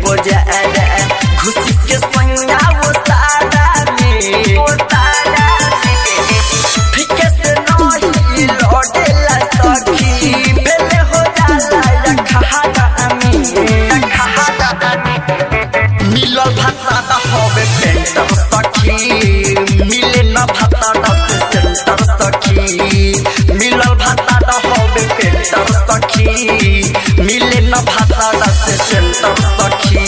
हो जाए खुशी के संगा वो सादा में फिके से नहीं लौटेला सखी बेले हो जाला या खहादा में मिलल भाता दा होवे पेंटर सखी मिले न भाता दा सेंटर सखी मिलल भाता दा होवे पेंटर सखी मिले न भाता दा सेंटर सखी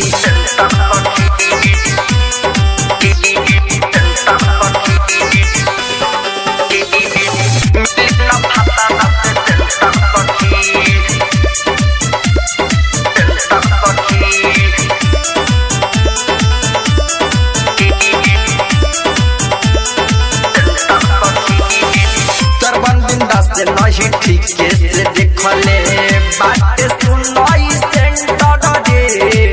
नहीं ठीक से देखले बात सुनई सेंटर रे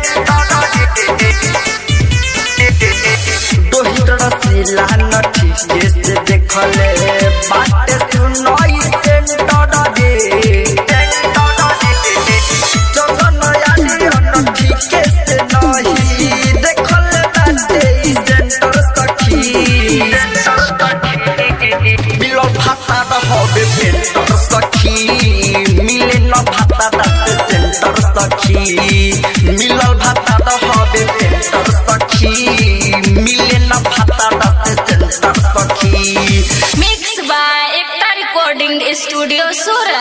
दोहितर सिला न ठीक से देखले बात सुनई सेंटर रे जगन यानी न ठीक से नहीं देखले बात सेंटर सखी मिलो भाता होवे पेंटर सखी मिले न भाता दा सेंटर सखी मिलल भाता दा होवे पेंटर सखी मिले न भाता दा सेंटर सखी mix by Ekta recording studio Surat.